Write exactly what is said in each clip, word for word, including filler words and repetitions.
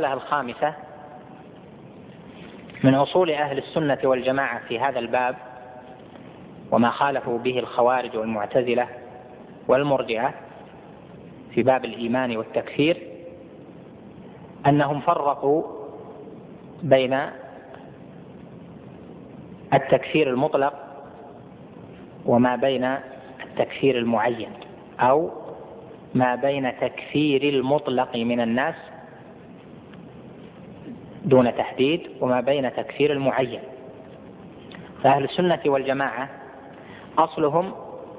المسألة الخامسة من أصول أهل السنة والجماعة في هذا الباب وما خالفوا به الخوارج والمعتزلة والمرجئة في باب الإيمان والتكفير أنهم فرقوا بين التكفير المطلق وما بين التكفير المعين، أو ما بين تكفير المطلق من الناس دون تحديد وما بين تكفير المعين. فأهل السنة والجماعة أصلهم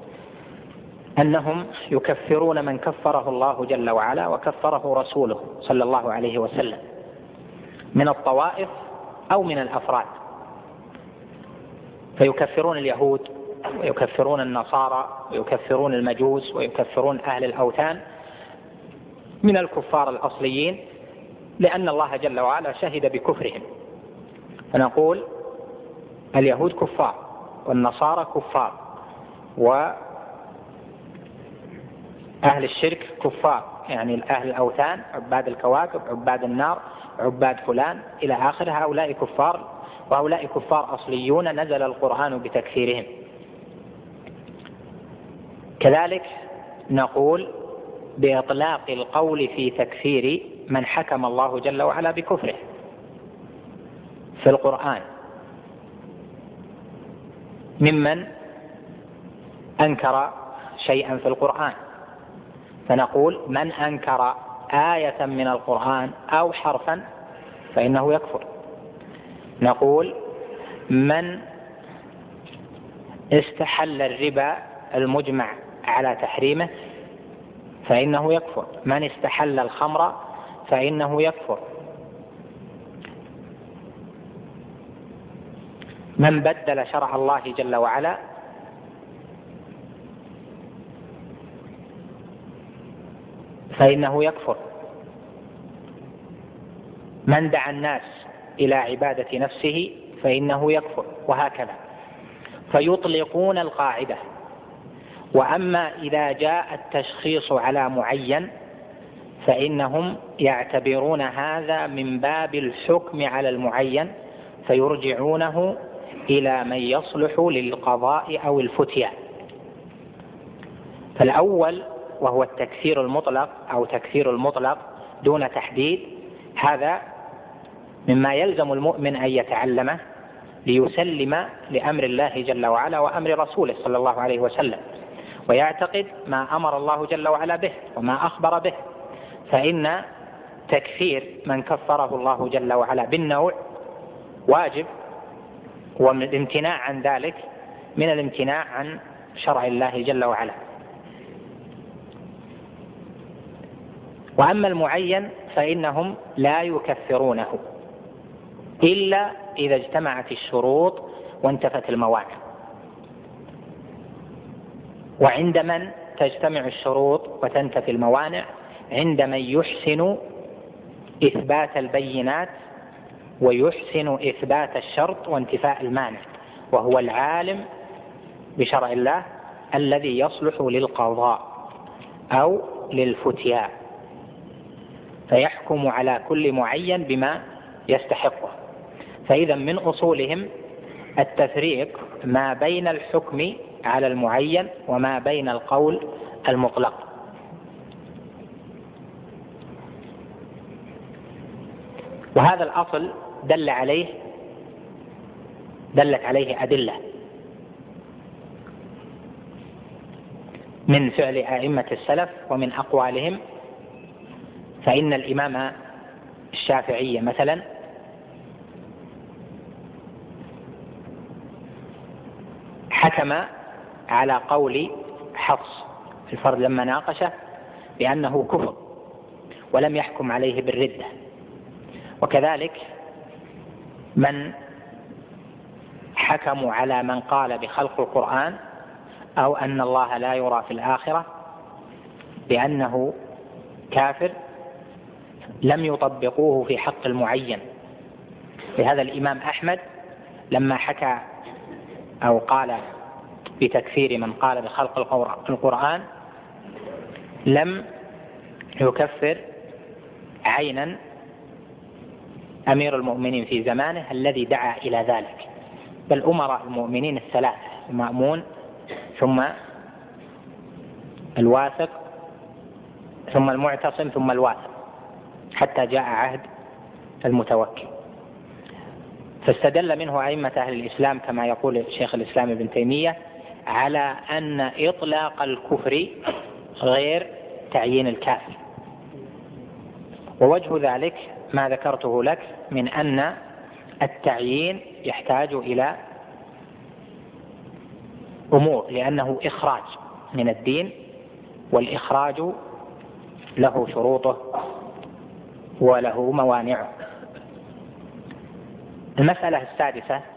أنهم يكفرون من كفره الله جل وعلا وكفره رسوله صلى الله عليه وسلم من الطوائف أو من الأفراد، فيكفرون اليهود ويكفرون النصارى ويكفرون المجوس ويكفرون أهل الأوثان من الكفار الأصليين، لأن الله جل وعلا شهد بكفرهم. فنقول اليهود كفار والنصارى كفار وأهل الشرك كفار، يعني أهل الأوثان عباد الكواكب عباد النار عباد فلان إلى آخر، هؤلاء كفار، وهؤلاء كفار أصليون نزل القرآن بتكفيرهم. كذلك نقول بإطلاق القول في تكفير من حكم الله جل وعلا بكفره في القرآن ممن أنكر شيئا في القرآن، فنقول من أنكر آية من القرآن أو حرفا فإنه يكفر. نقول من استحل الربا المجمع على تحريمه فإنه يكفر، من استحل الخمر فإنه يكفر، من بدل شرع الله جل وعلا فإنه يكفر، من دعا الناس إلى عبادة نفسه فإنه يكفر، وهكذا. فيطلقون القاعدة. وأما إذا جاء التشخيص على معين فإنهم يعتبرون هذا من باب الحكم على المعين، فيرجعونه إلى من يصلح للقضاء أو الفتيا. فالأول وهو التكفير المطلق أو تكفير المطلق دون تحديد، هذا مما يلزم المؤمن أن يتعلمه ليسلم لأمر الله جل وعلا وأمر رسوله صلى الله عليه وسلم، ويعتقد ما أمر الله جل وعلا به وما أخبر به. فإن تكفير من كفره الله جل وعلا بالنوع واجب، والامتناع عن ذلك من الامتناع عن شرع الله جل وعلا. وأما المعين فإنهم لا يكفرونه إلا إذا اجتمعت الشروط وانتفت الموانع. وعند من تجتمع الشروط وتنتفي الموانع؟ عند من يحسن إثبات البينات ويحسن إثبات الشرط وانتفاء المانع، وهو العالم بشرع الله الذي يصلح للقضاء أو للفتيا، فيحكم على كل معين بما يستحقه. فإذا من أصولهم التفريق ما بين الحكم على المعين وما بين القول المطلق. وهذا الأصل دل عليه دلت عليه أدلة من فعل أئمة السلف ومن أقوالهم. فإن الإمام الشافعي مثلا حكم على قول حفص الفرد لما ناقشه بأنه كفر ولم يحكم عليه بالردة. وكذلك من حكموا على من قال بخلق القرآن أو أن الله لا يرى في الآخرة بأنه كافر لم يطبقوه في حق المعين. لهذا الإمام أحمد لما حكى أو قال بتكفير من قال بخلق القرآن لم يكفر عينا أمير المؤمنين في زمانه الذي دعا إلى ذلك، بل أمراء المؤمنين الثلاثة: المأمون ثم الواثق ثم المعتصم ثم الواثق، حتى جاء عهد المتوكل. فاستدل منه أئمة أهل الإسلام كما يقول شيخ الإسلام ابن تيمية على أن إطلاق الكفر غير تعيين الكافر. ووجه ذلك ما ذكرته لك من أن التعيين يحتاج إلى أمور، لأنه إخراج من الدين، والإخراج له شروطه وله موانعه. المسألة السادسة